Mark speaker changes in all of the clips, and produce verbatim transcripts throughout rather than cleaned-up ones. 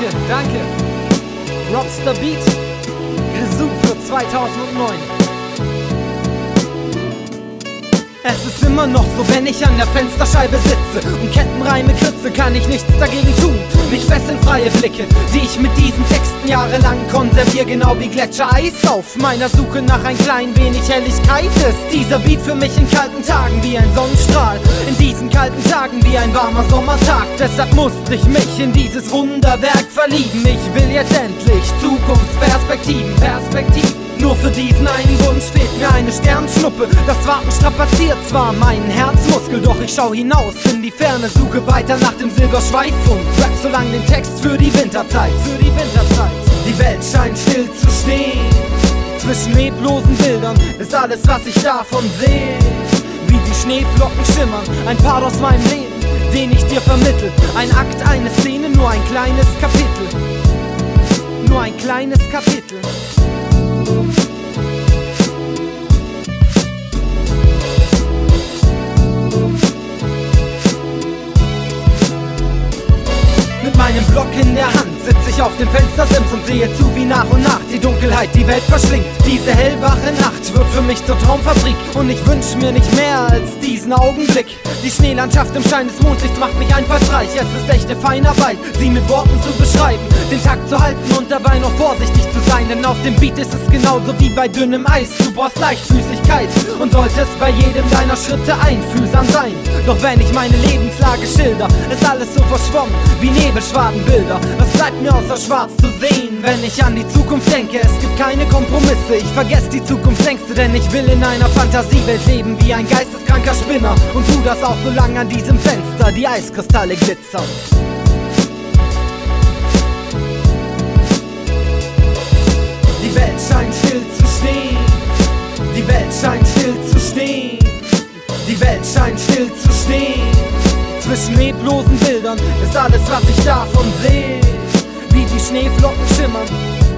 Speaker 1: Danke, danke. Robster Beat, Grisou für zweitausendneun. Es ist immer noch so, wenn ich an der Fensterscheibe sitze und Kettenreime kürze, kann ich nichts dagegen tun. Mich fesseln freie Blicke, die ich mit diesen Texten jahrelang konserviere, genau wie Gletschereis. Auf meiner Suche nach ein klein wenig Helligkeit ist dieser Beat für mich in kalten Tagen wie ein Sonnenstrahl, in diesen kalten Tagen wie ein warmer Sommertag. Deshalb musste ich mich in dieses Wunderwerk verlieben. Ich will jetzt endlich Zukunftsperspektiven, Perspektiven. Nur für diesen einen Wunsch fehlt mir eine Sternschnuppe. Das Warten strapaziert zwar meinen Herzmuskel, doch ich schau hinaus in die Ferne, suche weiter nach dem Silberschweifund. Rap so lang den Text für die Winterzeit, für die Winterzeit. Die Welt scheint still zu stehen. Zwischen leblosen Bildern ist alles, was ich davon sehe. Wie die Schneeflocken schimmern, ein Part aus meinem Leben, den ich dir vermittel. Ein Akt, eine Szene, nur ein kleines Kapitel. Nur ein kleines Kapitel. Mit meinem Block in der Hand sitz ich auf dem Fenstersims und sehe zu, wie nach und nach die Dunkelheit die Welt verschlingt. Diese hellwache Nacht wird für mich zur Traumfabrik und ich wünsch mir nicht mehr als diesen Augenblick. Die Schneelandschaft im Schein des Mondlichts macht mich einfallsreich. Es ist echte Feinarbeit, sie mit Worten zu beschreiben, den Takt zu halten und dabei noch vorsichtig zu sein. Denn auf dem Beat ist es genauso wie bei dünnem Eis. Du brauchst Leichtfüßigkeit und solltest bei jedem deiner Schritte einfühlsam sein. Doch wenn ich meine Lebenslage schilder, ist alles so verschwommen wie Nebelschwadenbilder. Was bleibt mir außer schwarz zu sehen, wenn ich an die Zukunft denke? Es gibt keine Kompromisse, ich vergesse die Zukunftsängste, denn ich will in einer Fantasiewelt leben wie ein geisteskranker Spinner und tu das auch so lange an diesem Fenster die Eiskristalle glitzern. Die Welt scheint still zu stehen. Die Welt scheint still zu stehen. Die Welt scheint still zu stehen. Zwischen leblosen Bildern ist alles, was ich davon sehe. Wie die Schneeflocken schimmern.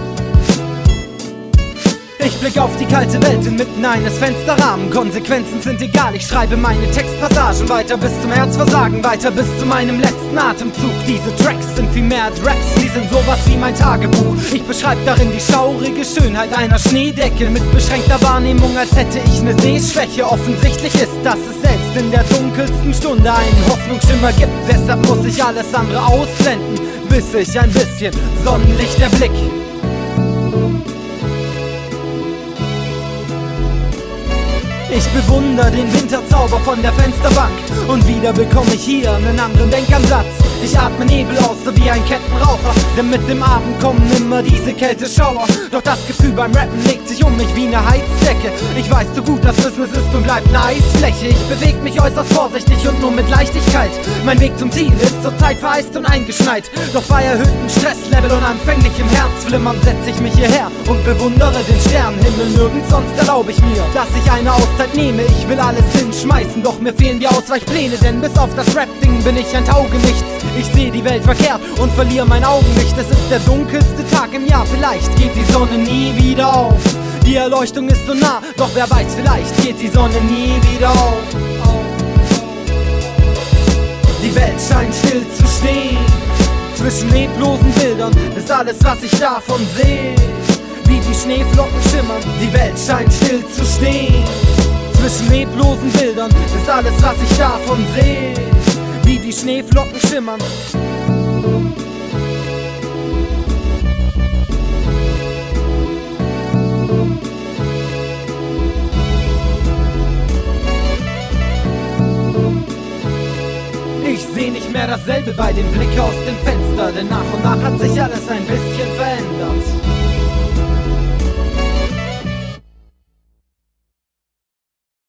Speaker 1: Ich blick auf die kalte Welt inmitten eines Fensterrahmens. Konsequenzen sind egal, ich schreibe meine Textpassagen weiter bis zum Herzversagen, weiter bis zu meinem letzten Atemzug. Diese Tracks sind viel mehr als Raps, sie sind sowas wie mein Tagebuch. Ich beschreib darin die schaurige Schönheit einer Schneedecke mit beschränkter Wahrnehmung, als hätte ich eine Sehschwäche. Offensichtlich ist, dass es selbst in der dunkelsten Stunde einen Hoffnungsschimmer gibt. Deshalb muss ich alles andere ausblenden, bis ich ein bisschen Sonnenlicht erblick. Ich bewundere den Winterzauber von der Fensterbank und wieder bekomme ich hier einen anderen Denkansatz. Ich atme Nebel aus, so wie ein Kettenraucher, denn mit dem Abend kommen immer diese Kälteschauer. Doch das Gefühl beim Rappen legt sich um mich wie eine Heizdecke. Ich weiß so gut, dass Business ist und bleibt eine Eisfläche. Ich bewege mich äußerst vorsichtig und nur mit Leichtigkeit. Mein Weg zum Ziel ist zurzeit vereist und eingeschneit. Doch bei erhöhtem Stresslevel und anfänglichem Herzflimmern setze ich mich hierher und bewundere den Sternenhimmel. Nirgends sonst erlaube ich mir, dass ich eine Auszeit nehme. Ich will alles hinschmeißen, doch mir fehlen die Ausweichpläne, denn bis auf das Rap-Ding bin ich ein Taugenichts. Ich sehe die Welt verkehrt und verliere mein Augenlicht. Es ist der dunkelste Tag im Jahr, vielleicht geht die Sonne nie wieder auf. Die Erleuchtung ist so nah, doch wer weiß, vielleicht geht die Sonne nie wieder auf. Die Welt scheint still zu stehen. Zwischen leblosen Bildern ist alles, was ich davon sehe. Wie die Schneeflocken schimmern, die Welt scheint still zu stehen. Zwischen leblosen Bildern ist alles, was ich davon sehe. Wie die Schneeflocken schimmern. Ich seh nicht mehr dasselbe bei dem Blick aus dem Fenster, denn nach und nach hat sich alles ein bisschen